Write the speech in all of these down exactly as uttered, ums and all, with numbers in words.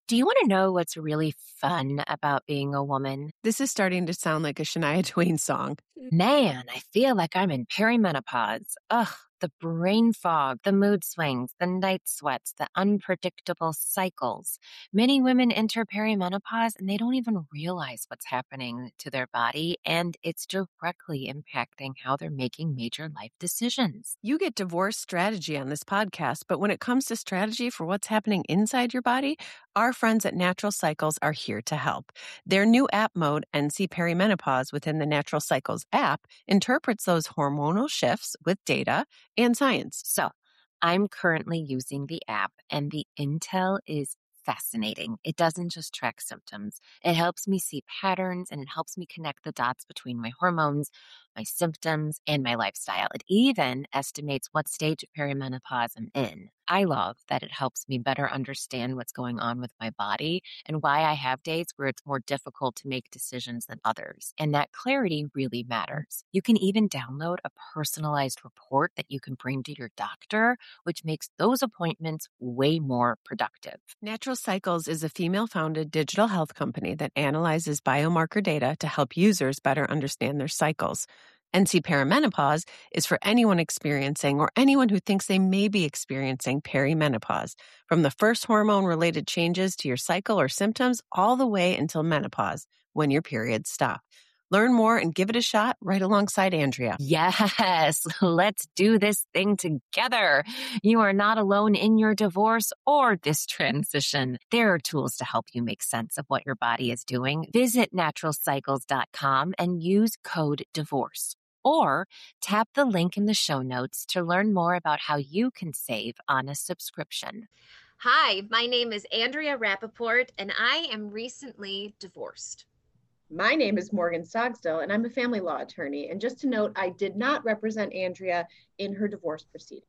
Do you want to know what's really fun about being a woman? This is starting to sound like a Shania Twain song. Man, I feel like I'm in perimenopause. Ugh, the brain fog, the mood swings, the night sweats, the unpredictable cycles. Many women enter perimenopause and they don't even realize what's happening to their body, and it's directly impacting how they're making major life decisions. You get divorce strategy on this podcast, but when it comes to strategy for what's happening inside your body, our friends at Natural Cycles are here to help. Their new app mode, N C Perimenopause, within the Natural Cycles app, interprets those hormonal shifts with data and science. So, I'm currently using the app, and the intel is fascinating. It doesn't just track symptoms. It helps me see patterns, and it helps me connect the dots between my hormones, my symptoms, and my lifestyle. It even estimates what stage of perimenopause I'm in. I love that it helps me better understand what's going on with my body and why I have days where it's more difficult to make decisions than others. And that clarity really matters. You can even download a personalized report that you can bring to your doctor, which makes those appointments way more productive. Natural Cycles is a female-founded digital health company that analyzes biomarker data to help users better understand their cycles. N C Perimenopause is for anyone experiencing or anyone who thinks they may be experiencing perimenopause, from the first hormone-related changes to your cycle or symptoms all the way until menopause, when your periods stop. Learn more and give it a shot right alongside Andrea. Yes, let's do this thing together. You are not alone in your divorce or this transition. There are tools to help you make sense of what your body is doing. Visit natural cycles dot com and use code DIVORCE. Or tap the link in the show notes to learn more about how you can save on a subscription. Hi, my name is Andrea Rappaport, and I am recently divorced. My name is Morgan Stogsdill, and I'm a family law attorney. And just to note, I did not represent Andrea in her divorce proceedings.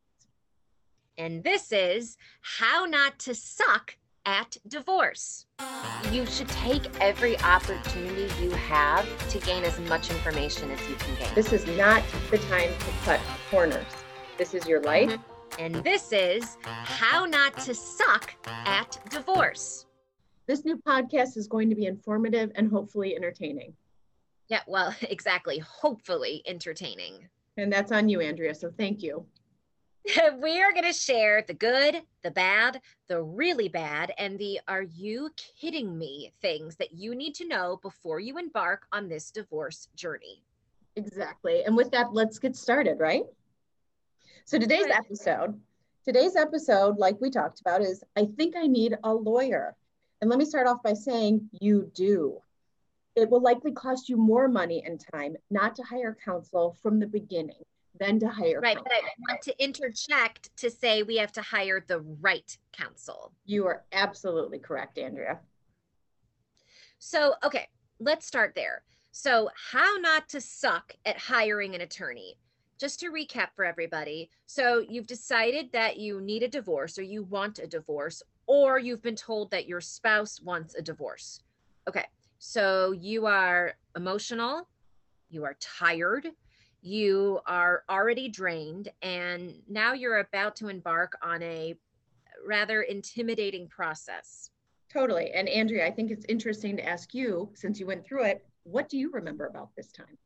And this is How Not to Suck at Divorce. You should take every opportunity you have to gain as much information as you can gain. This is not the time to cut corners. This is your life. Mm-hmm. And this is How Not to Suck at Divorce. This new podcast is going to be informative and hopefully entertaining. Yeah, well, exactly. Hopefully entertaining. And that's on you, Andrea, so thank you. We are going to share the good, the bad, the really bad, and the are you kidding me things that you need to know before you embark on this divorce journey. Exactly. And with that, let's get started, right? So today's episode, today's episode, like we talked about, is I think I need a lawyer. And let me start off by saying you do. It will likely cost you more money and time not to hire counsel from the beginning than to hire Right, counsel. but I want to interject to say we have to hire the right counsel. You are absolutely correct, Andrea. So, okay, let's start there. So how not to suck at hiring an attorney. Just to recap for everybody. So you've decided that you need a divorce or you want a divorce, or you've been told that your spouse wants a divorce. Okay, so you are emotional, you are tired, you are already drained, and now you're about to embark on a rather intimidating process. Totally. And Andrea, I think it's interesting to ask you, since you went through it, what do you remember about this time?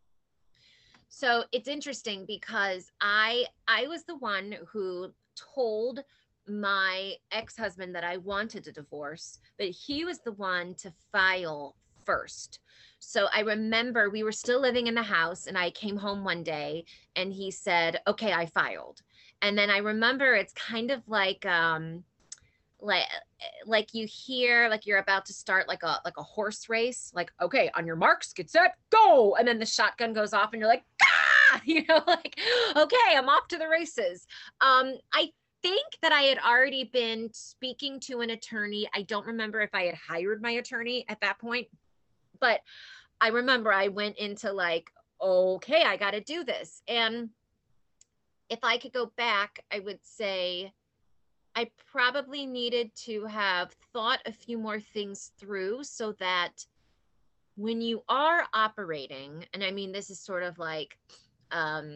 So it's interesting because I I was the one who told my ex-husband that I wanted a divorce, but he was the one to file first. So I remember we were still living in the house and I came home one day and he said, okay, I filed. And then I remember it's kind of like, um, like, like you hear, like you're about to start like a, like a horse race, like, okay, on your marks, get set, go. And then the shotgun goes off and you're like, ah, you know, like, okay, I'm off to the races. Um, I think that I had already been speaking to an attorney. I don't remember if I had hired my attorney at that point, but I remember I went into like, okay, I got to do this. And if I could go back, I would say I probably needed to have thought a few more things through so that when you are operating, and I mean, this is sort of like, um,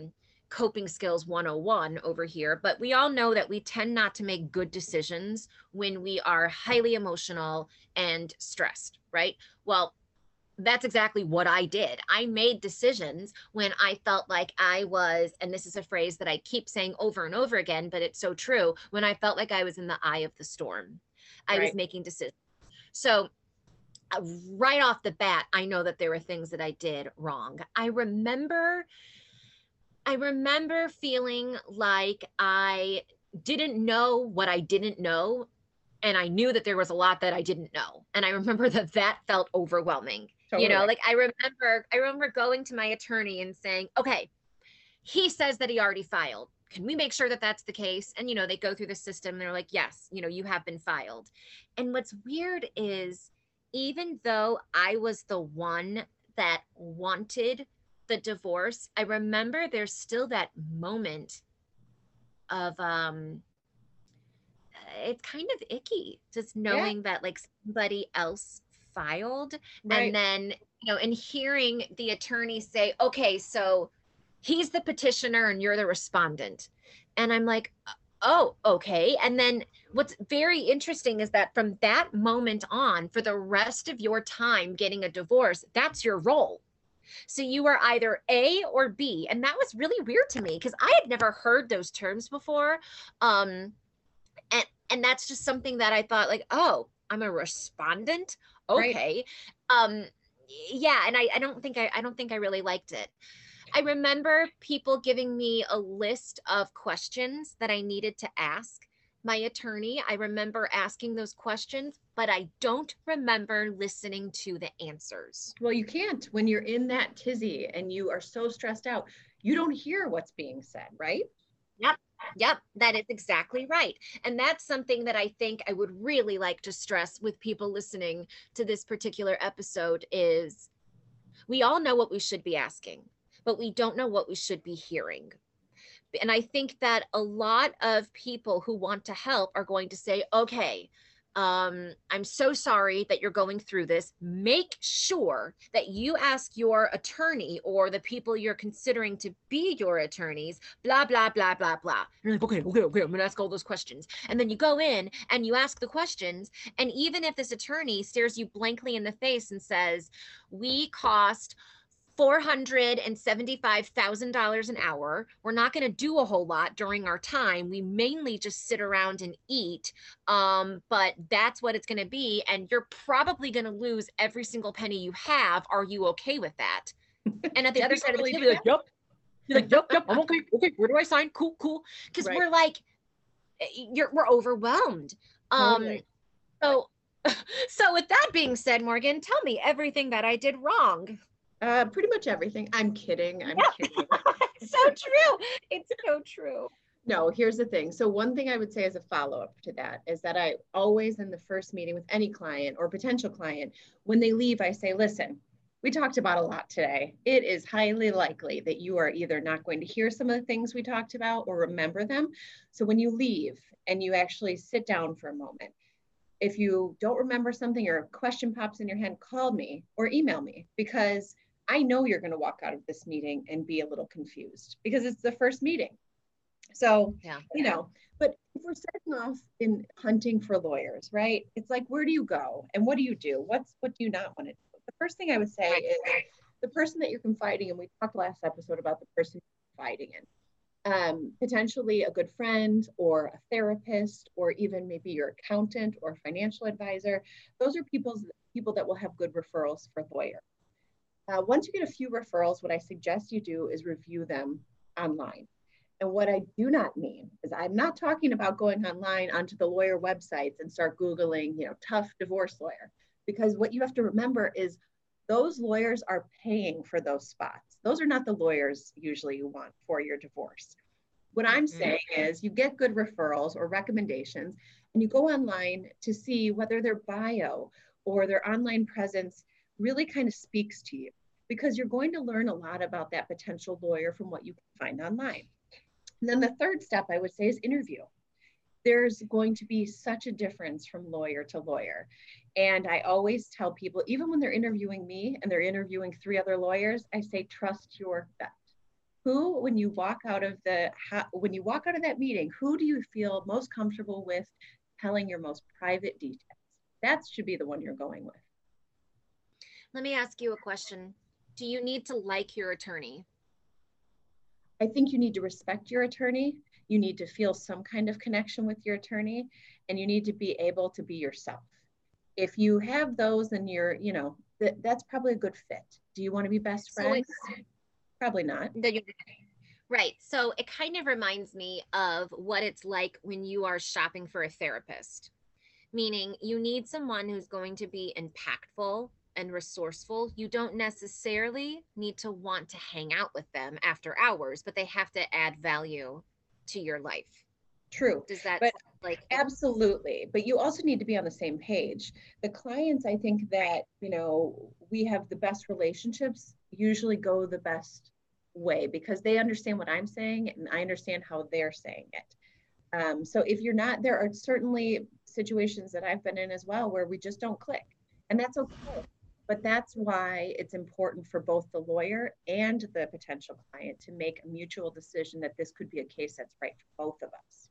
coping skills one oh one over here, but we all know that we tend not to make good decisions when we are highly emotional and stressed, right? Well, that's exactly what I did. I made decisions when I felt like I was, and this is a phrase that I keep saying over and over again, but it's so true, when I felt like I was in the eye of the storm. I right. was making decisions. So uh, right off the bat, I know that there were things that I did wrong. I remember, I remember feeling like I didn't know what I didn't know. And I knew that there was a lot that I didn't know. And I remember that that felt overwhelming. Totally. You know, like I remember, I remember going to my attorney and saying, okay, he says that he already filed. Can we make sure that that's the case? And, you know, they go through the system and they're like, yes, you know, you have been filed. And what's weird is even though I was the one that wanted the divorce, I remember there's still that moment of, um, it's kind of icky just knowing yeah. that like somebody else filed right. and then, you know, and hearing the attorney say, okay, so he's the petitioner and you're the respondent. And I'm like, oh, okay. And then what's very interesting is that from that moment on, for the rest of your time getting a divorce, that's your role. So you are either A or B. And that was really weird to me because I had never heard those terms before. Um, and, and that's just something that I thought like, oh, I'm a respondent. Okay. Right. Um, yeah. And I, I don't think I, I don't think I really liked it. I remember people giving me a list of questions that I needed to ask my attorney. I remember asking those questions, but I don't remember listening to the answers. Well, you can't when you're in that tizzy and you are so stressed out, you don't hear what's being said, right? Yep. Yep. That is exactly right. And that's something that I think I would really like to stress with people listening to this particular episode is we all know what we should be asking, but we don't know what we should be hearing. And I think that a lot of people who want to help are going to say, okay, um, I'm so sorry that you're going through this. Make sure that you ask your attorney or the people you're considering to be your attorneys, blah, blah, blah, blah, blah. And you're like, okay, okay, okay, I'm gonna ask all those questions. And then you go in and you ask the questions. And even if this attorney stares you blankly in the face and says, we cost four hundred seventy-five thousand dollars an hour. We're not going to do a whole lot during our time. We mainly just sit around and eat. Um, but that's what it's going to be. And you're probably going to lose every single penny you have. Are you okay with that? And at the other side of the table, you're like, yep. You're like, yep, yep, I'm okay. Okay, where do I sign? Cool, cool. Because right. we're like, you're we're overwhelmed. Um, so, so with that being said, Morgan, tell me everything that I did wrong. Uh, pretty much everything. I'm kidding. I'm yeah. kidding. It's so true. It's so true. No, here's the thing. So one thing I would say as a follow-up to that is that I always in the first meeting with any client or potential client, when they leave, I say, listen, we talked about a lot today. It is highly likely that you are either not going to hear some of the things we talked about or remember them. So when you leave and you actually sit down for a moment, if you don't remember something or a question pops in your head, call me or email me because I know you're going to walk out of this meeting and be a little confused because it's the first meeting. So, yeah. you know, but if we're starting off in hunting for lawyers, right? It's like, where do you go? And what do you do? What's, what do you not want to do? The first thing I would say is the person that you're confiding in, we talked last episode about the person you're confiding in, um, potentially a good friend or a therapist, or even maybe your accountant or financial advisor. Those are people's, people that will have good referrals for lawyers. Uh, once you get a few referrals, what I suggest you do is review them online. And what I do not mean is I'm not talking about going online onto the lawyer websites and start Googling, you know, tough divorce lawyer, because what you have to remember is those lawyers are paying for those spots. Those are not the lawyers usually you want for your divorce. What I'm mm-hmm. saying is you get good referrals or recommendations and you go online to see whether their bio or their online presence really kind of speaks to you, because you're going to learn a lot about that potential lawyer from what you can find online. And then the third step I would say is interview. There's going to be such a difference from lawyer to lawyer. And I always tell people, even when they're interviewing me and they're interviewing three other lawyers, I say, trust your gut. Who, when you walk out of the, how, when you walk out of that meeting, who do you feel most comfortable with telling your most private details? That should be the one you're going with. Let me ask you a question. Do you need to like your attorney? I think you need to respect your attorney. You need to feel some kind of connection with your attorney, and you need to be able to be yourself. If you have those, then you're, you know, that, that's probably a good fit. Do you want to be best friends? So probably not. Right. So it kind of reminds me of what it's like when you are shopping for a therapist, meaning you need someone who's going to be impactful and resourceful. You don't necessarily need to want to hang out with them after hours, but they have to add value to your life. True. Does that but like absolutely. But you also need to be on the same page. The clients, I think that, you know, we have the best relationships usually go the best way because they understand what I'm saying and I understand how they're saying it. Um, so if you're not, there are certainly situations that I've been in as well where we just don't click, and that's okay. But that's why it's important for both the lawyer and the potential client to make a mutual decision that this could be a case that's right for both of us.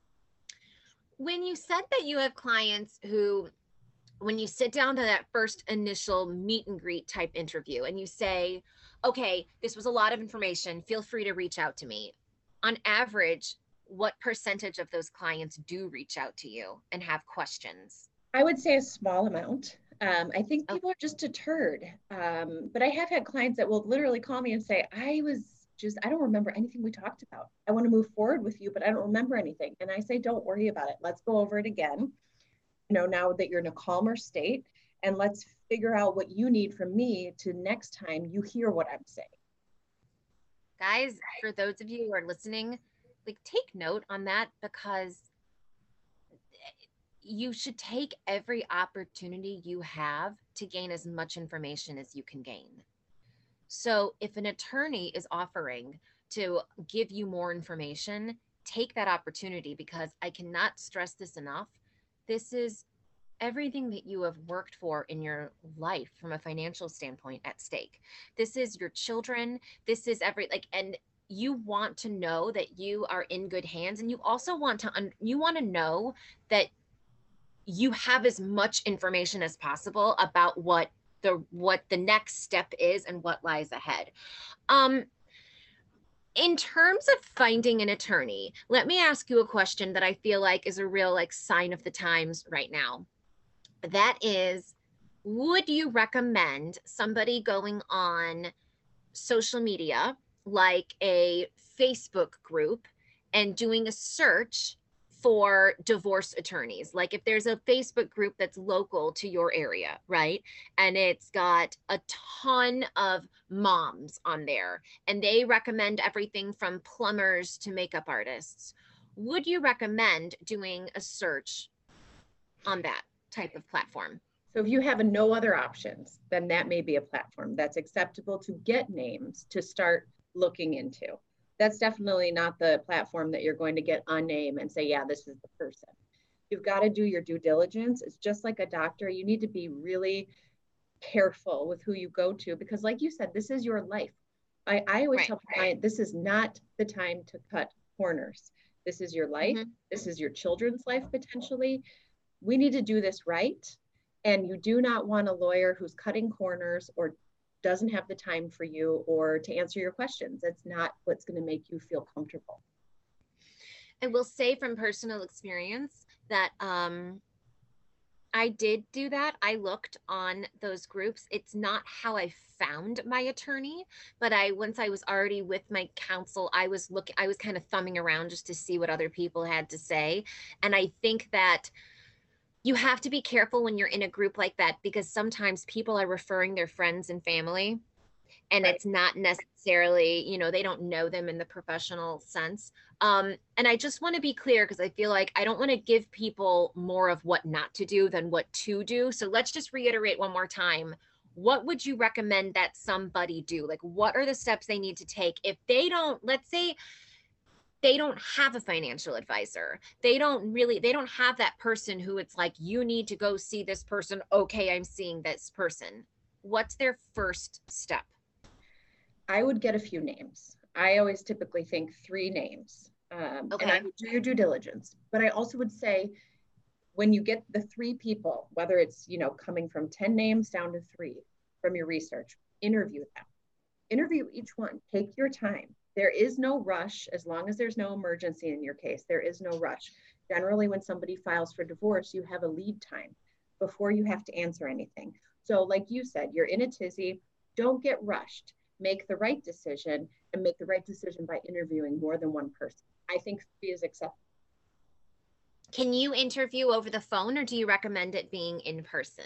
When you said that you have clients who, when you sit down to that first initial meet and greet type interview and you say, okay, this was a lot of information, feel free to reach out to me. On average, what percentage of those clients do reach out to you and have questions? I would say a small amount. Um, I think people are just deterred. Um, but I have had clients that will literally call me and say, I was just, I don't remember anything we talked about. I want to move forward with you, but I don't remember anything. And I say, don't worry about it. Let's go over it again. You know, now that you're in a calmer state, and let's figure out what you need from me to next time you hear what I'm saying. Guys, for those of you who are listening, like take note on that, because you should take every opportunity you have to gain as much information as you can gain. So if an attorney is offering to give you more information, take that opportunity, because I cannot stress this enough. This is everything that you have worked for in your life from a financial standpoint at stake. This is your children. This is every, like, and you want to know that you are in good hands. And you also want to, un- you want to know that you have as much information as possible about what the, what the next step is and what lies ahead. Um, In terms of finding an attorney, let me ask you a question that I feel like is a real like sign of the times right now. That is, would you recommend somebody going on social media like a Facebook group and doing a search for divorce attorneys? Like if there's a Facebook group that's local to your area, right? And it's got a ton of moms on there and they recommend everything from plumbers to makeup artists. Would you recommend doing a search on that type of platform? So if you have no other options, then that may be a platform that's acceptable to get names to start looking into. That's definitely not the platform that you're going to get a name and say, yeah, this is the person. You've got to do your due diligence. It's just like a doctor. You need to be really careful with who you go to, because like you said, this is your life. I, I always Right. tell the client, this is not the time to cut corners. This is your life. Mm-hmm. This is your children's life potentially. We need to do this right. And you do not want a lawyer who's cutting corners or doesn't have the time for you or to answer your questions. That's not what's going to make you feel comfortable. I will say from personal experience that um, I did do that. I looked on those groups. It's not how I found my attorney, but I, once I was already with my counsel, I was looking, I was kind of thumbing around just to see what other people had to say. And I think that you have to be careful when you're in a group like that, because sometimes people are referring their friends and family, and right. It's not necessarily, you know, they don't know them in the professional sense. Um, and I just want to be clear, because I feel like I don't want to give people more of what not to do than what to do. So let's just reiterate one more time. What would you recommend that somebody do? Like, what are the steps they need to take if they don't, let's say, they don't have a financial advisor. They don't really, they don't have that person who it's like, you need to go see this person. Okay, I'm seeing this person. What's their first step? I would get a few names. I always typically think three names. Um, Okay. And I would do your due diligence. But I also would say, when you get the three people, whether it's, you know, coming from ten names down to three from your research, interview them. Interview each one. Take your time. There is no rush as long as there's no emergency in your case. There is no rush. Generally, when somebody files for divorce, you have a lead time before you have to answer anything. So like you said, you're in a tizzy. Don't get rushed. Make the right decision, and make the right decision by interviewing more than one person. I think three is acceptable. Can you interview over the phone, or do you recommend it being in person?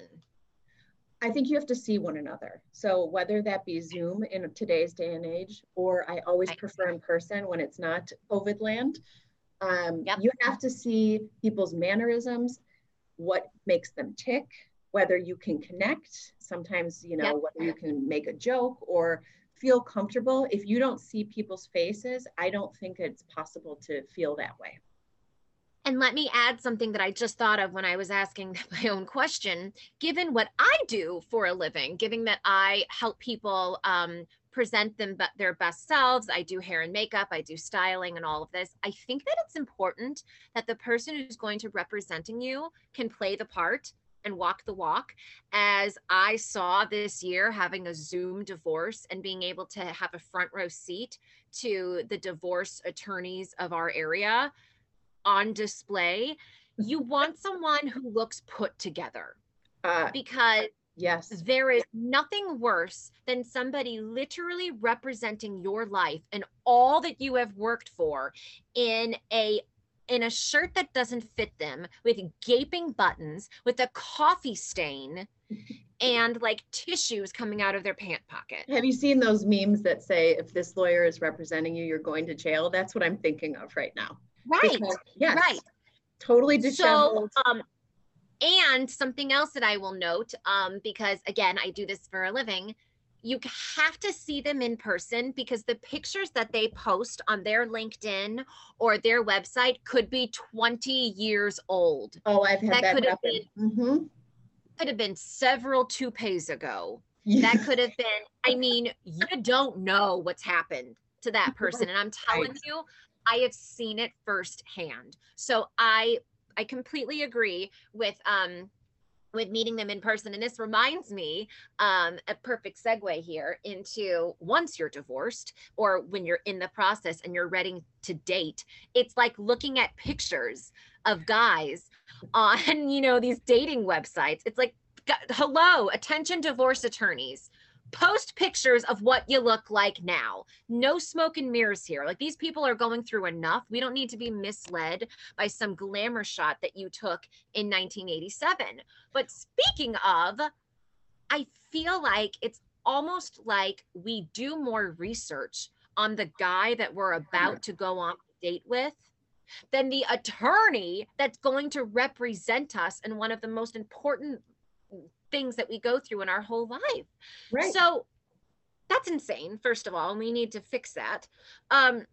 I think you have to see one another. So whether that be Zoom in today's day and age, or I always Right. prefer in person when it's not COVID land, um, Yep. you have to see people's mannerisms, what makes them tick, whether you can connect, sometimes, you know, Yep. whether you can make a joke or feel comfortable. If you don't see people's faces, I don't think it's possible to feel that way. And let me add something that I just thought of when I was asking my own question. Given what I do for a living, given that I help people um, present them but their best selves, I do hair and makeup, I do styling and all of this, I think that it's important that the person who's going to representing you can play the part and walk the walk. As I saw this year, having a Zoom divorce and being able to have a front row seat to the divorce attorneys of our area on display, you want someone who looks put together, Uh, because yes. there is nothing worse than somebody literally representing your life and all that you have worked for in a in a shirt that doesn't fit them, with gaping buttons, with a coffee stain and like tissues coming out of their pant pocket. Have you seen those memes that say, if this lawyer is representing you, you're going to jail? That's what I'm thinking of right now. Right. Because, yes, Right. totally disheveled. So, um, and something else that I will note, um, because again, I do this for a living, you have to see them in person, because the pictures that they post on their LinkedIn or their website could be twenty years old. Oh, I've had that that could have happen. been Mm-hmm. could have been several toupees ago. Yeah. That could have been, I mean, you don't know what's happened to that person. And I'm telling Right. you, I have seen it firsthand. So I I completely agree with um with meeting them in person. And this reminds me, um, a perfect segue here into once you're divorced, or when you're in the process and you're ready to date, it's like looking at pictures of guys on, you know, these dating websites. It's like, hello, attention divorce attorneys, post pictures of what you look like now. No smoke and mirrors here. Like, these people are going through enough. We don't need to be misled by some glamour shot that you took in nineteen eighty-seven. But speaking of, I feel like it's almost like we do more research on the guy that we're about to go on a date with than the attorney that's going to represent us in one of the most important things that we go through in our whole life. Right. So that's insane, first of all, and we need to fix that. Um,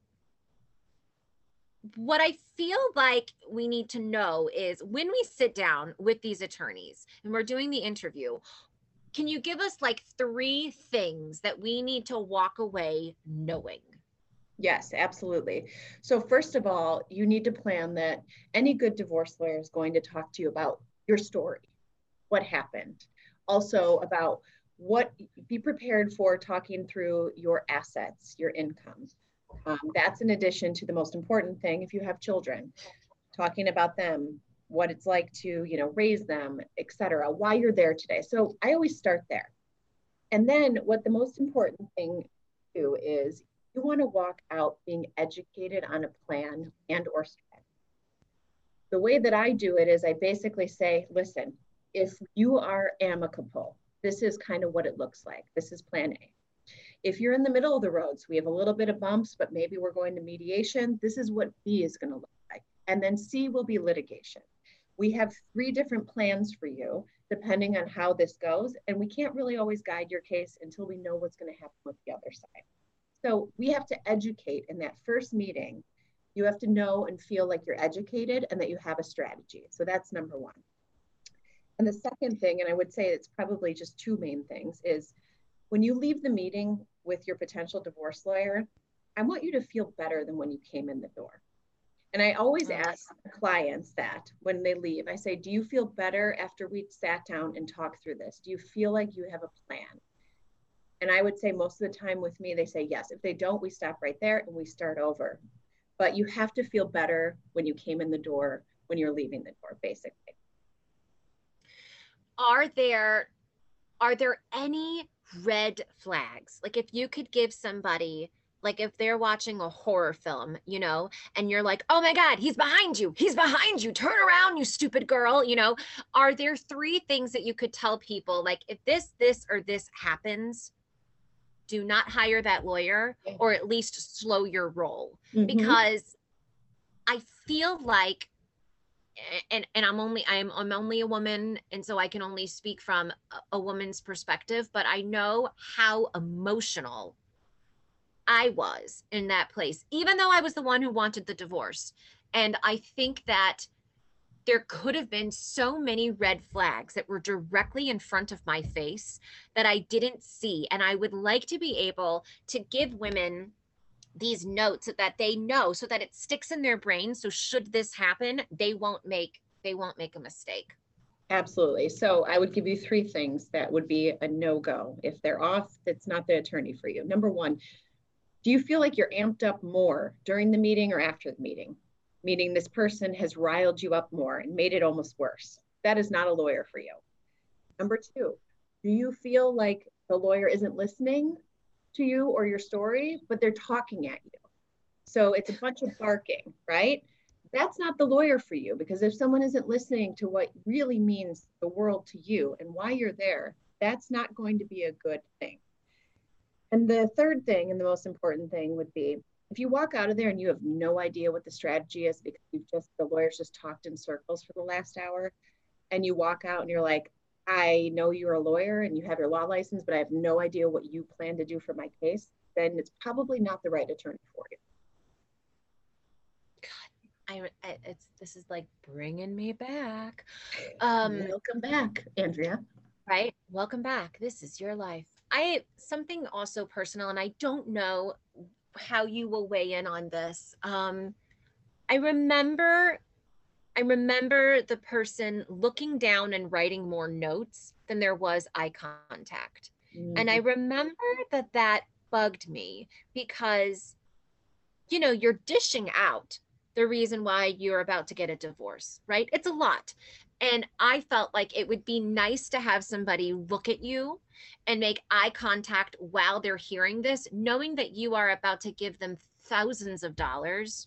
what I feel like we need to know is, when we sit down with these attorneys and we're doing the interview, can you give us like three things that we need to walk away knowing? Yes, absolutely. So first of all, you need to plan that any good divorce lawyer is going to talk to you about your story, what happened. Also about what, be prepared for talking through your assets, your income. Um, that's in addition to the most important thing, if you have children, talking about them, what it's like to, you know, raise them, et cetera, why you're there today. So I always start there. And then what the most important thing to do is, you want to walk out being educated on a plan and or strategy. The way that I do it is, I basically say, listen, if you are amicable, this is kind of what it looks like. This is plan A. If you're in the middle of the road, so we have a little bit of bumps, but maybe we're going to mediation, this is what B is going to look like. And then C will be litigation. We have three different plans for you, depending on how this goes. And we can't really always guide your case until we know what's going to happen with the other side. So we have to educate in that first meeting. You have to know and feel like you're educated and that you have a strategy. So that's number one. And the second thing, and I would say it's probably just two main things, is when you leave the meeting with your potential divorce lawyer, I want you to feel better than when you came in the door. And I always Oh. ask clients that when they leave, I say, do you feel better after we sat down and talked through this? Do you feel like you have a plan? And I would say most of the time with me, they say yes. If they don't, we stop right there and we start over. But you have to feel better when you came in the door, when you're leaving the door, basically. Are there, are there any red flags? Like if you could give somebody, like if they're watching a horror film, you know, and you're like, oh my God, he's behind you. He's behind you. Turn around, you stupid girl. You know, are there three things that you could tell people? Like if this, this, or this happens, do not hire that lawyer, or at least slow your roll. Mm-hmm. Because I feel like, and and I'm only I'm I'm only a woman, and so I can only speak from a, a woman's perspective, but I know how emotional I was in that place, even though I was the one who wanted the divorce. And I think that there could have been so many red flags that were directly in front of my face that I didn't see. And I would like to be able to give women these notes so that they know, so that it sticks in their brain. So should this happen, they won't make, they won't make a mistake. Absolutely. So I would give you three things that would be a no-go. If they're off, it's not the attorney for you. Number one, do you feel like you're amped up more during the meeting or after the meeting? Meaning this person has riled you up more and made it almost worse. That is not a lawyer for you. Number two, do you feel like the lawyer isn't listening to you or your story, but they're talking at you? So it's a bunch of barking, right? That's not the lawyer for you, because if someone isn't listening to what really means the world to you and why you're there, that's not going to be a good thing. And the third thing, and the most important thing, would be if you walk out of there and you have no idea what the strategy is because you've just, the lawyers just talked in circles for the last hour, and you walk out and you're like, I know you're a lawyer and you have your law license, but I have no idea what you plan to do for my case, then it's probably not the right attorney for you. God, I, it's, this is like bringing me back. Um, Welcome back, Andrea. Right? Welcome back. This is your life. I, something also personal, and I don't know how you will weigh in on this. Um, I remember, I remember the person looking down and writing more notes than there was eye contact. Mm-hmm. And I remember that that bugged me because, you know, you're dishing out the reason why you're about to get a divorce, right? It's a lot. And I felt like it would be nice to have somebody look at you and make eye contact while they're hearing this, knowing that you are about to give them thousands of dollars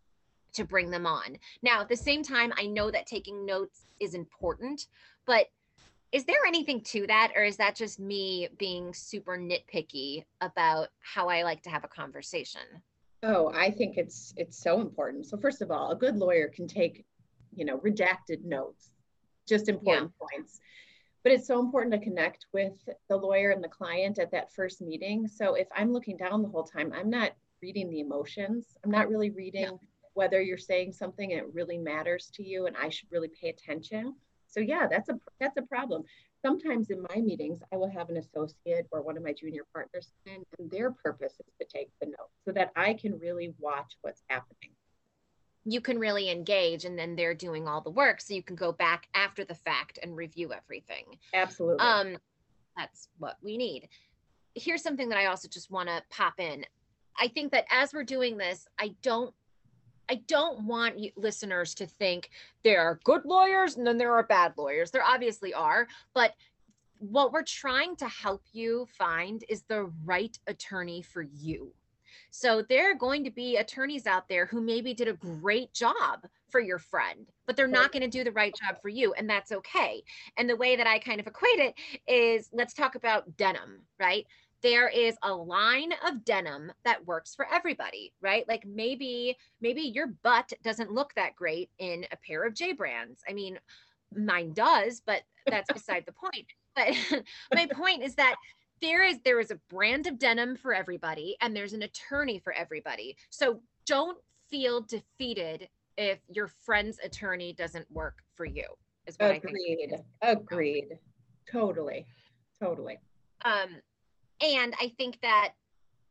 to bring them on. Now, at the same time, I know that taking notes is important, but is there anything to that? Or is that just me being super nitpicky about how I like to have a conversation? Oh, I think it's it's so important. So first of all, a good lawyer can take, you know, redacted notes, just important yeah. points. But it's so important to connect with the lawyer and the client at that first meeting. So if I'm looking down the whole time, I'm not reading the emotions. I'm not really reading yeah. whether you're saying something and it really matters to you and I should really pay attention. So yeah, that's a that's a problem. Sometimes in my meetings, I will have an associate or one of my junior partners in, and their purpose is to take the notes so that I can really watch what's happening. You can really engage, and then they're doing all the work, so you can go back after the fact and review everything. Absolutely. Um, that's what we need. Here's something that I also just want to pop in. I think that as we're doing this, I don't I don't want you listeners to think there are good lawyers and then there are bad lawyers. There obviously are, but what we're trying to help you find is the right attorney for you. So there are going to be attorneys out there who maybe did a great job for your friend, but they're not going to do the right job for you, and that's okay. And the way that I kind of equate it is, let's talk about denim, right? There is a line of denim that works for everybody, right? Like maybe, maybe your butt doesn't look that great in a pair of J brands. I mean, mine does, but that's beside the point. But my point is that there is, there is a brand of denim for everybody, and there's an attorney for everybody. So don't feel defeated if your friend's attorney doesn't work for you, is what Agreed. I think. Agreed. Totally. Totally. Um, And I think that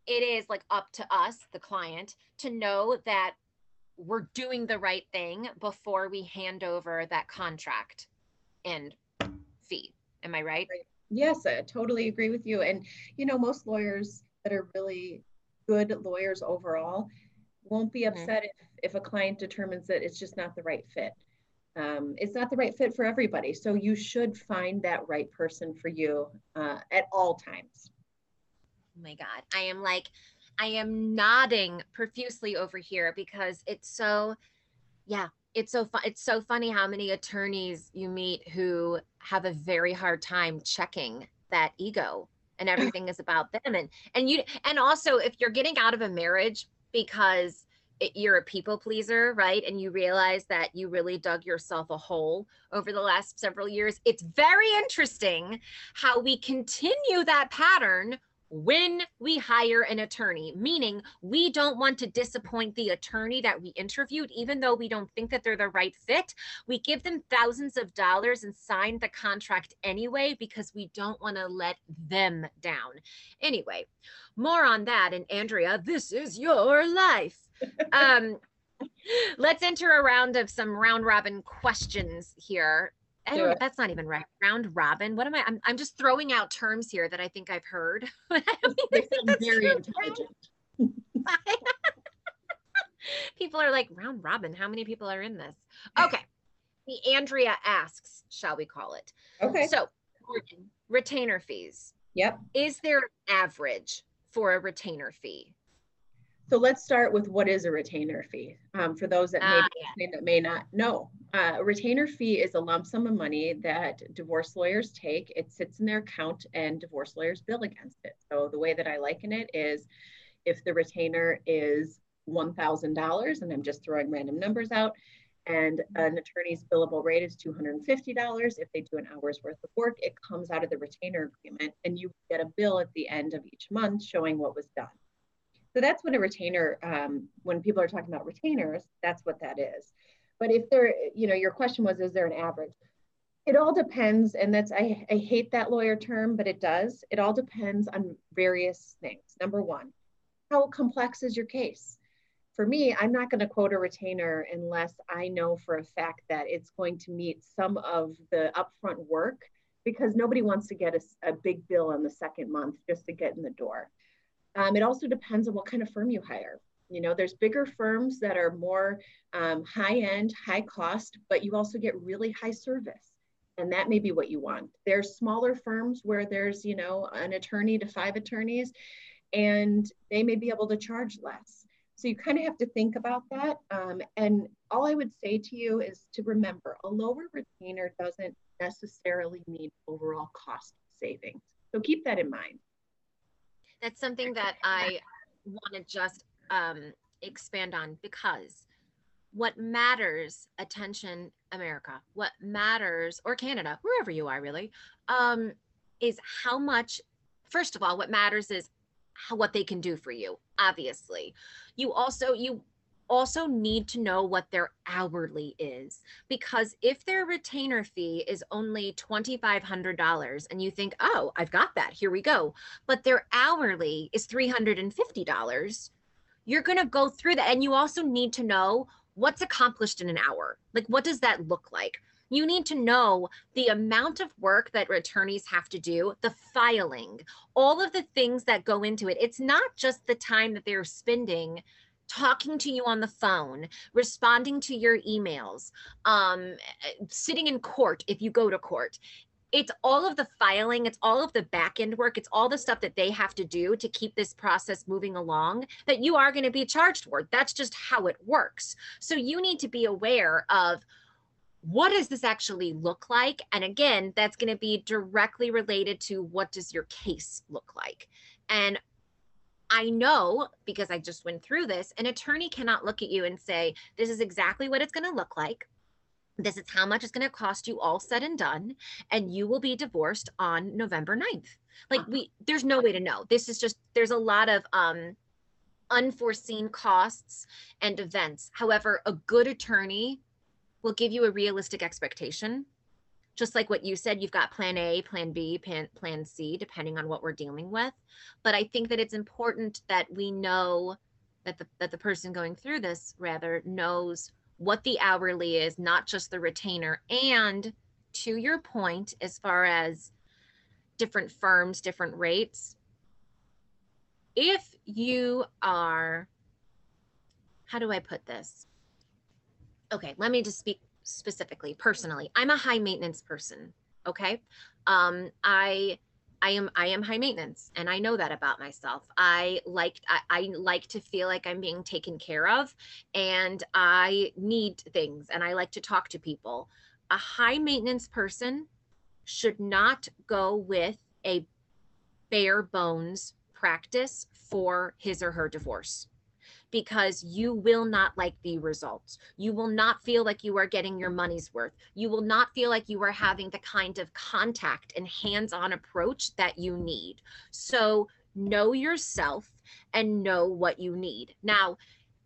it is like up to us, the client, to know that we're doing the right thing before we hand over that contract and fee. Am I right? Yes, I totally agree with you. And, you know, most lawyers that are really good lawyers overall won't be upset mm-hmm. if, if a client determines that it's just not the right fit. Um, it's not the right fit for everybody. So you should find that right person for you uh, at all times. Oh my God. I am like, I am nodding profusely over here because it's so, yeah, it's so fun. It's so funny how many attorneys you meet who have a very hard time checking that ego and everything is about them. And, and you, and also if you're getting out of a marriage because it, you're a people pleaser, right? And you realize that you really dug yourself a hole over the last several years. It's very interesting how we continue that pattern when we hire an attorney, meaning we don't want to disappoint the attorney that we interviewed, even though we don't think that they're the right fit. We give them thousands of dollars and sign the contract anyway, because we don't want to let them down. Anyway, more on that. And Andrea, this is your life. Um, let's enter a round of some round robin questions here. I don't, that's not even right. Round robin. What am I? I'm, I'm just throwing out terms here that I think I've heard. I don't even think that's very true. Intelligent. People are like, round robin. How many people are in this? Okay. The Andrea asks, shall we call it? Okay. So retainer fees. Yep. Is there an average for a retainer fee? So let's start with what is a retainer fee. Um, for those that may, uh, yeah. that may not know, uh, a retainer fee is a lump sum of money that divorce lawyers take. It sits in their account and divorce lawyers bill against it. So the way that I liken it is if the retainer is one thousand dollars, and I'm just throwing random numbers out, and an attorney's billable rate is two hundred fifty dollars. If they do an hour's worth of work, it comes out of the retainer agreement and you get a bill at the end of each month showing what was done. So that's what a retainer, um, when people are talking about retainers, that's what that is. But if there, you know, your question was, is there an average? It all depends. And that's, I, I hate that lawyer term, but it does. It all depends on various things. Number one, how complex is your case? For me, I'm not going to quote a retainer unless I know for a fact that it's going to meet some of the upfront work, because nobody wants to get a, a big bill on the second month just to get in the door. Um, it also depends on what kind of firm you hire. You know, there's bigger firms that are more um, high end, high cost, but you also get really high service. And that may be what you want. There's smaller firms where there's, you know, an attorney to five attorneys, and they may be able to charge less. So you kind of have to think about that. Um, and all I would say to you is to remember, a lower retainer doesn't necessarily mean overall cost savings. So keep that in mind. That's something that I want to just um, expand on, because what matters, attention America, what matters, or Canada, wherever you are really, um, is how much, first of all, what matters is how, what they can do for you, obviously. You also, you also need to know what their hourly is, because if their retainer fee is only twenty-five hundred dollars and you think, oh, I've got that, here we go, but their hourly is three hundred fifty dollars, you're going to go through that. And you also need to know what's accomplished in an hour. Like, what does that look like? You need to know the amount of work that attorneys have to do, the filing, all of the things that go into it. It's not just the time that they're spending talking to you on the phone, responding to your emails, um, sitting in court if you go to court. It's all of the filing, it's all of the back end work, it's all the stuff that they have to do to keep this process moving along that you are going to be charged for. That's just how it works. So you need to be aware of, what does this actually look like? And again, that's going to be directly related to, what does your case look like? And I know, because I just went through this, an attorney cannot look at you and say, this is exactly what it's going to look like. This is how much it's going to cost you, all said and done, and you will be divorced on November ninth. Like, we, there's no way to know. This is just, there's a lot of um, unforeseen costs and events. However, a good attorney will give you a realistic expectation just like what you said, you've got plan A, plan B, plan, plan C, depending on what we're dealing with. But I think that it's important that we know that the, that the person going through this rather knows what the hourly is, not just the retainer. And to your point, as far as different firms, different rates, if you are, how do I put this? Okay, let me just speak specifically, personally. I'm a high maintenance person. Okay. Um, I, I am, I am high maintenance, and I know that about myself. I like, I, I like to feel like I'm being taken care of, and I need things, and I like to talk to people. A high maintenance person should not go with a bare bones practice for his or her divorce, because you will not like the results. You will not feel like you are getting your money's worth. You will not feel like you are having the kind of contact and hands-on approach that you need. So know yourself and know what you need. Now,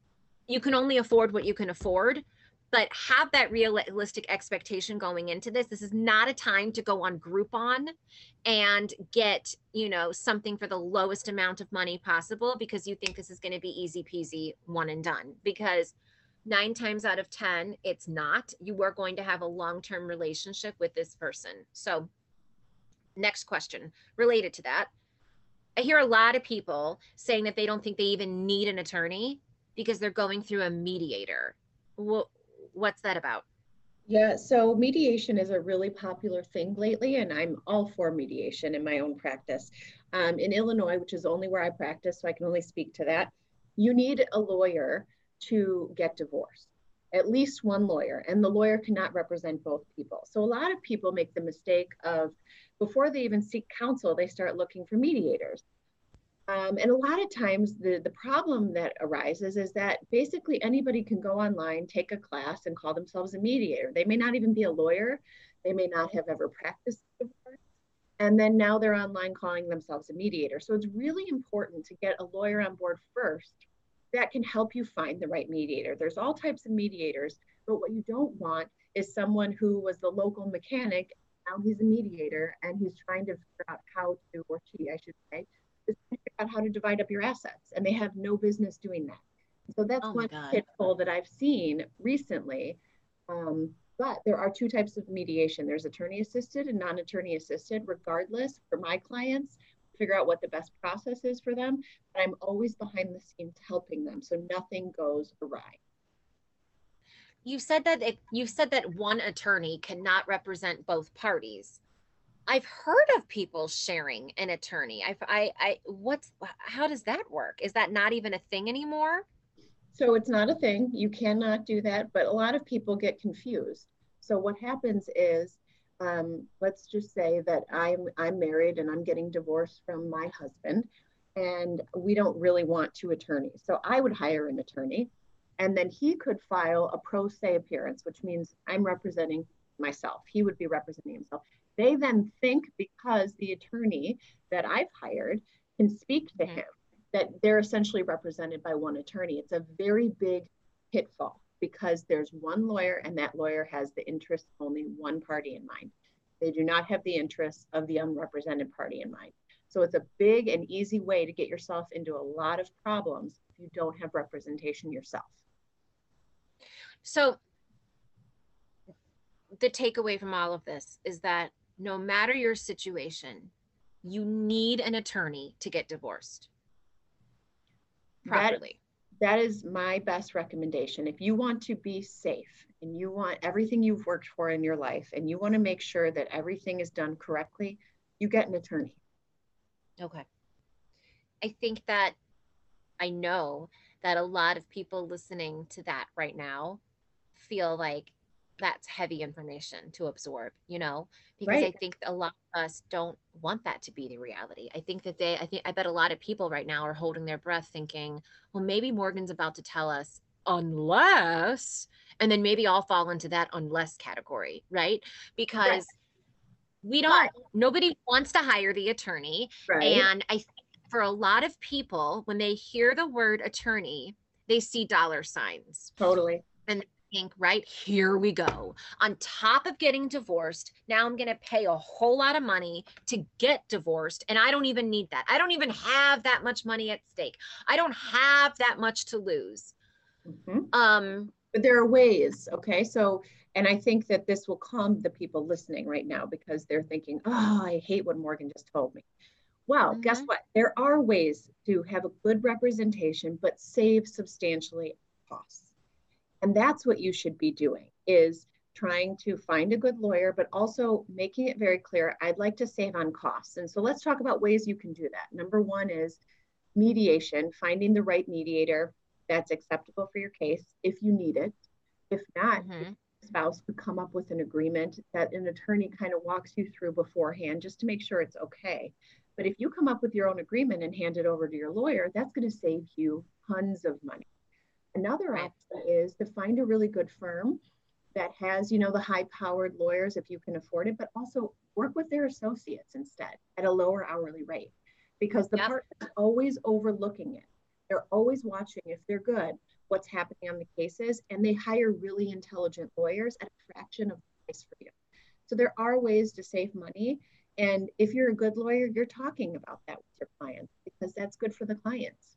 you can only afford what you can afford, but have that realistic expectation going into this. This is not a time to go on Groupon and get, you know, something for the lowest amount of money possible because you think this is going to be easy peasy, one and done. Because nine times out of ten, it's not. You are going to have a long-term relationship with this person. So next question related to that. I hear a lot of people saying that they don't think they even need an attorney because they're going through a mediator. Well, what's that about? Yeah, so mediation is a really popular thing lately, and I'm all for mediation in my own practice. Um, in Illinois, which is only where I practice, so I can only speak to that, you need a lawyer to get divorced, at least one lawyer, and the lawyer cannot represent both people. So a lot of people make the mistake of, before they even seek counsel, they start looking for mediators. Um, and a lot of times the, the problem that arises is that basically anybody can go online, take a class, and call themselves a mediator. They may not even be a lawyer. They may not have ever practiced divorce. And then now they're online calling themselves a mediator. So it's really important to get a lawyer on board first that can help you find the right mediator. There's all types of mediators, but what you don't want is someone who was the local mechanic, now he's a mediator, and he's trying to figure out how to, or she, I should say, figure out how to divide up your assets, and they have no business doing that. So that's Oh one God. pitfall that I've seen recently. Um, but there are two types of mediation. There's attorney assisted and non-attorney assisted. Regardless, for my clients, figure out what the best process is for them. But I'm always behind the scenes helping them, so nothing goes awry. You said that it, you said that one attorney cannot represent both parties. I've heard of people sharing an attorney. I've, I, I, what's, how does that work? Is that not even a thing anymore? So it's not a thing. You cannot do that, but a lot of people get confused. So what happens is, um, let's just say that I'm, I'm married and I'm getting divorced from my husband, and we don't really want two attorneys. So I would hire an attorney, and then he could file a pro se appearance, which means I'm representing myself. He would be representing himself. They then think, because the attorney that I've hired can speak to him, that they're essentially represented by one attorney. It's a very big pitfall because there's one lawyer, and that lawyer has the interest of only one party in mind. They do not have the interests of the unrepresented party in mind. So it's a big and easy way to get yourself into a lot of problems if you don't have representation yourself. So the takeaway from all of this is that no matter your situation, you need an attorney to get divorced properly. That, that is my best recommendation. If you want to be safe and you want everything you've worked for in your life and you want to make sure that everything is done correctly, you get an attorney. Okay. I think that I know that a lot of people listening to that right now feel like that's heavy information to absorb, you know, because right. I think a lot of us don't want that to be the reality. I think that they, I think, I bet a lot of people right now are holding their breath thinking, well, maybe Morgan's about to tell us unless, and then maybe I'll fall into that unless category, right? Because right. we don't, right. nobody wants to hire the attorney. Right. And I think for a lot of people, when they hear the word attorney, they see dollar signs. Totally. And think, right, here we go. On top of getting divorced, now I'm going to pay a whole lot of money to get divorced. And I don't even need that. I don't even have that much money at stake. I don't have that much to lose. Mm-hmm. Um, but there are ways. Okay. So, and I think that this will calm the people listening right now because they're thinking, oh, I hate what Morgan just told me. Well, mm-hmm. guess what? There are ways to have a good representation, but save substantially costs. And that's what you should be doing, is trying to find a good lawyer, but also making it very clear, I'd like to save on costs. And so let's talk about ways you can do that. Number one is mediation, finding the right mediator that's acceptable for your case if you need it. If not, mm-hmm. the spouse could come up with an agreement that an attorney kind of walks you through beforehand just to make sure it's okay. But if you come up with your own agreement and hand it over to your lawyer, that's going to save you tons of money. Another option is to find a really good firm that has, you know, the high-powered lawyers if you can afford it, but also work with their associates instead at a lower hourly rate, because the yep. partner is always overlooking it. They're always watching, if they're good, what's happening on the cases, and they hire really intelligent lawyers at a fraction of the price for you. So there are ways to save money. And if you're a good lawyer, you're talking about that with your clients because that's good for the clients.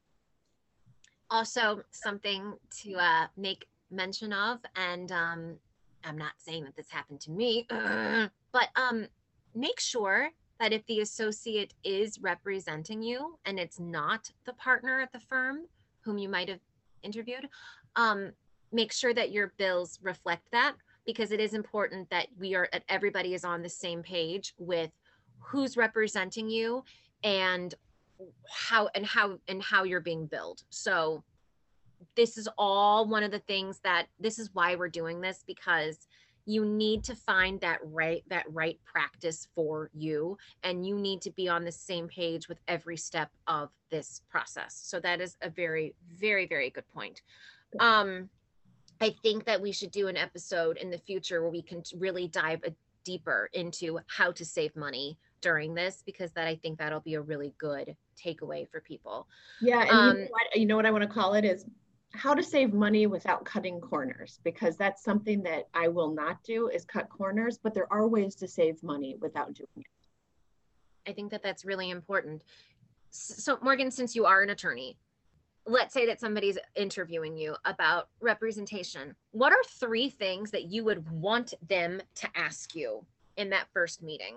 Also, something to uh, make mention of, and um, I'm not saying that this happened to me, but um, make sure that if the associate is representing you and it's not the partner at the firm whom you might have interviewed, um, make sure that your bills reflect that, because it is important that we are, everybody is on the same page with who's representing you and how and how and how you're being billed. So this is all one of the things that this is why we're doing this, because you need to find that right that right practice for you, and you need to be on the same page with every step of this process. So that is a very, very, very good point. Um, I think that we should do an episode in the future where we can really dive a deeper into how to save money during this, because that I think that'll be a really good takeaway for people. Yeah, and um, you know what, you know what I want to call it is how to save money without cutting corners, because that's something that I will not do, is cut corners, but there are ways to save money without doing it. I think that that's really important. So Morgan, since you are an attorney, let's say that somebody's interviewing you about representation. What are three things that you would want them to ask you in that first meeting?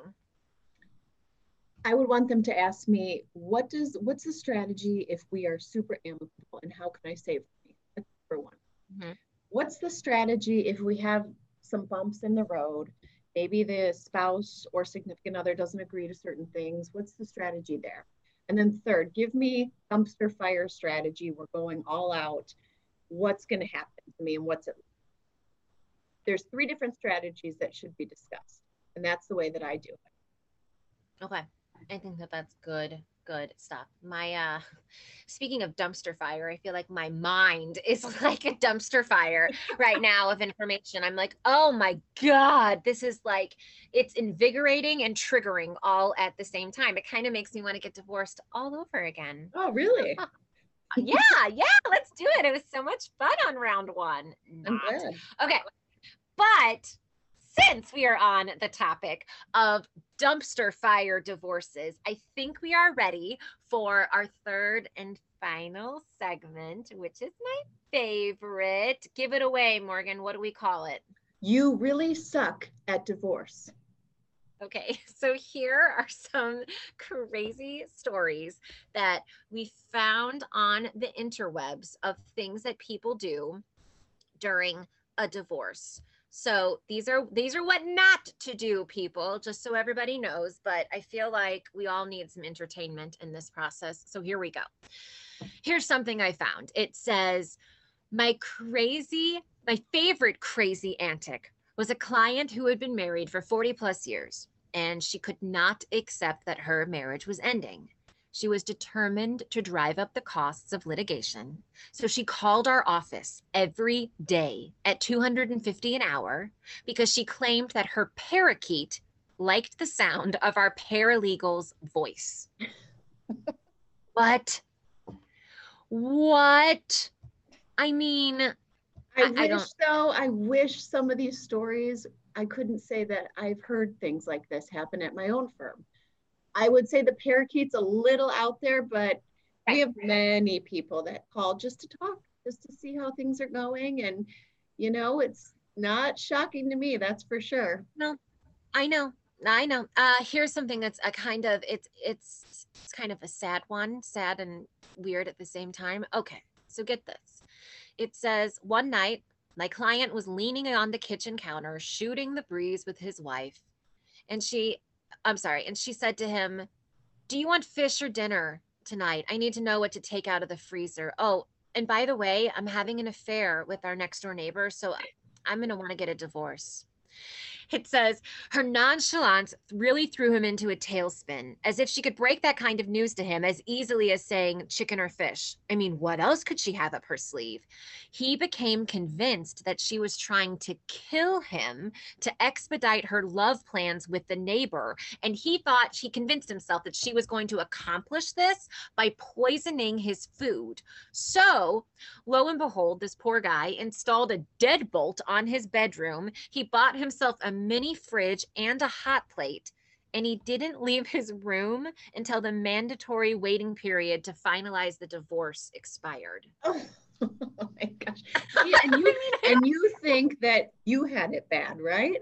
I would want them to ask me, what does, what's the strategy if we are super amicable, and how can I save money? That's number one. Mm-hmm. What's the strategy if we have some bumps in the road? Maybe the spouse or significant other doesn't agree to certain things. What's the strategy there? And then third, give me dumpster fire strategy. We're going all out. What's going to happen to me and what's it? There's three different strategies that should be discussed. And that's the way that I do it. Okay. I think that that's good, good stuff. My, uh, speaking of dumpster fire, I feel like my mind is like a dumpster fire right now of information. I'm like, oh my God, this is like, it's invigorating and triggering all at the same time. It kind of makes me want to get divorced all over again. Oh, really? yeah, yeah, let's do it. It was so much fun on round one. I'm glad. Okay, but since we are on the topic of dumpster fire divorces, I think we are ready for our third and final segment, which is my favorite. Give it away, Morgan. What do we call it? You really suck at divorce. Okay, so here are some crazy stories that we found on the interwebs of things that people do during a divorce. So these are these are what not to do, people, just so everybody knows. But I feel like we all need some entertainment in this process. So here we go. Here's something I found. It says, my crazy, my favorite crazy antic was a client who had been married for forty plus years, and she could not accept that her marriage was ending. She was determined to drive up the costs of litigation. So she called our office every day at two hundred fifty dollars an hour because she claimed that her parakeet liked the sound of our paralegal's voice. What? What? I mean, I, I, I wish don't. though, I wish some of these stories, I couldn't say that I've heard things like this happen at my own firm. I would say the parakeet's a little out there, but we Right. have many people that call just to talk, just to see how things are going. And, you know, it's not shocking to me, that's for sure. No, I know. I know. Uh, here's something that's a kind of it's it's it's kind of a sad one, sad and weird at the same time. Okay, so get this. It says one night my client was leaning on the kitchen counter, shooting the breeze with his wife, and she, I'm sorry, and she said to him, "Do you want fish or dinner tonight? I need to know what to take out of the freezer. Oh, and by the way, I'm having an affair with our next door neighbor, so I'm gonna want to get a divorce." It says her nonchalance really threw him into a tailspin, as if she could break that kind of news to him as easily as saying chicken or fish. I mean, what else could she have up her sleeve? He became convinced that she was trying to kill him to expedite her love plans with the neighbor. And he thought, he convinced himself that she was going to accomplish this by poisoning his food. So, lo and behold, this poor guy installed a deadbolt on his bedroom. He bought himself a mini fridge and a hot plate, and he didn't leave his room until the mandatory waiting period to finalize the divorce expired. Oh, oh my gosh. Yeah, and you and you think that you had it bad, right?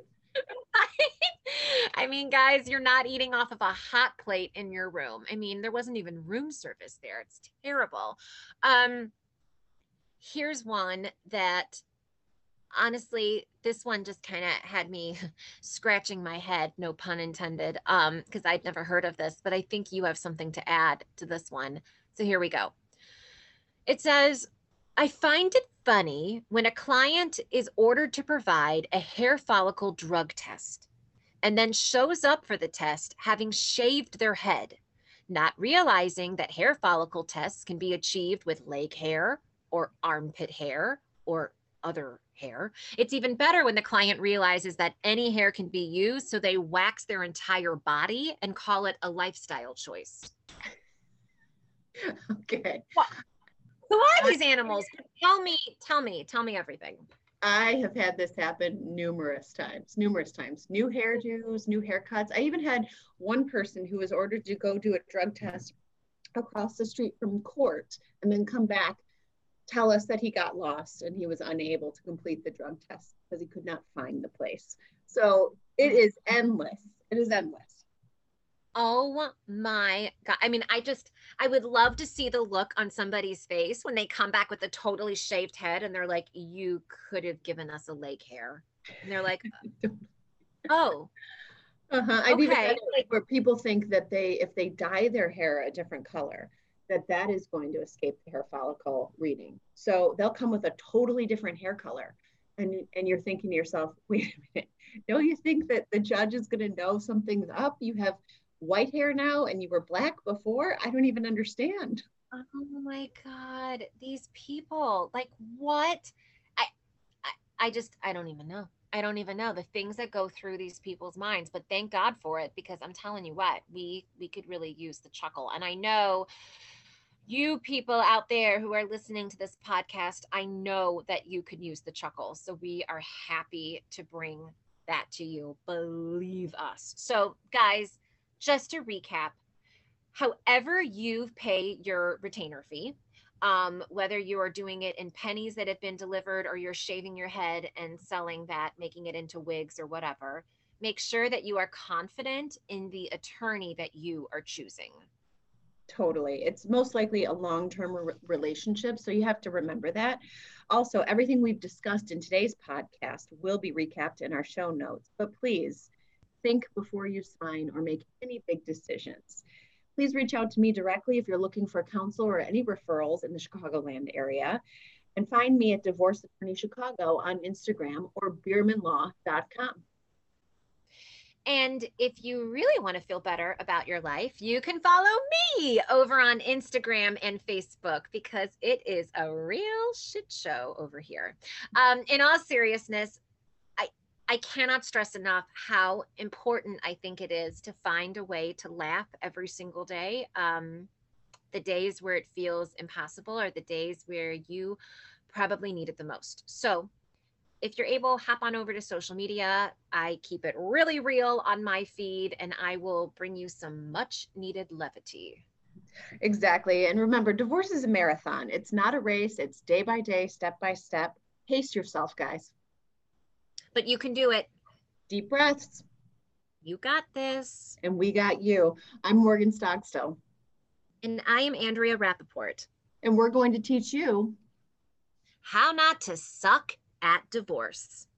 I mean, guys, you're not eating off of a hot plate in your room. I mean, there wasn't even room service there. It's terrible. Um, here's one that honestly, this one just kind of had me scratching my head, no pun intended, um, because I'd never heard of this, but I think you have something to add to this one. So here we go. It says, I find it funny when a client is ordered to provide a hair follicle drug test and then shows up for the test having shaved their head, not realizing that hair follicle tests can be achieved with leg hair or armpit hair or other hair. It's even better when the client realizes that any hair can be used, so they wax their entire body and call it a lifestyle choice. Okay. What? Who are these animals? Tell me, tell me, tell me everything. I have had this happen numerous times, numerous times. New hairdos, new haircuts. I even had one person who was ordered to go do a drug test across the street from court and then come back, tell us that he got lost and he was unable to complete the drug test because he could not find the place. So it is endless. It is endless. Oh my God. I mean, I just, I would love to see the look on somebody's face when they come back with a totally shaved head and they're like, you could have given us a leg hair. And they're like, oh, uh-huh. I've okay. even had it where people think that they, if they dye their hair a different color, that that is going to escape the hair follicle reading. So they'll come with a totally different hair color. And, and you're thinking to yourself, wait a minute, don't you think that the judge is going to know something's up? You have white hair now and you were black before? I don't even understand. Oh my God, these people, like what? I, I, I just, I don't even know. I don't even know the things that go through these people's minds, but thank God for it, because I'm telling you what, we, we could really use the chuckle. And I know you people out there who are listening to this podcast, I know that you could use the chuckle. So we are happy to bring that to you. Believe us. So guys, just to recap, however you pay your retainer fee, um, whether you are doing it in pennies that have been delivered or you're shaving your head and selling that, making it into wigs or whatever, make sure that you are confident in the attorney that you are choosing. Totally. It's most likely a long-term re- relationship. So you have to remember that. Also, everything we've discussed in today's podcast will be recapped in our show notes, but please think before you sign or make any big decisions. Please reach out to me directly if you're looking for counsel or any referrals in the Chicagoland area. And find me at Divorce Attorney Chicago on Instagram or bierman law dot com. And if you really want to feel better about your life, you can follow me over on Instagram and Facebook, because it is a real shit show over here. Um, in all seriousness, I, I cannot stress enough how important I think it is to find a way to laugh every single day. Um, the days where it feels impossible are the days where you probably need it the most. So if you're able, hop on over to social media. I keep it really real on my feed, and I will bring you some much needed levity. Exactly. And remember, divorce is a marathon. It's not a race. It's day by day, step by step. Pace yourself, guys. But you can do it. Deep breaths. You got this. And we got you. I'm Morgan Stogstill. And I am Andrea Rappaport. And we're going to teach you how not to suck at divorce.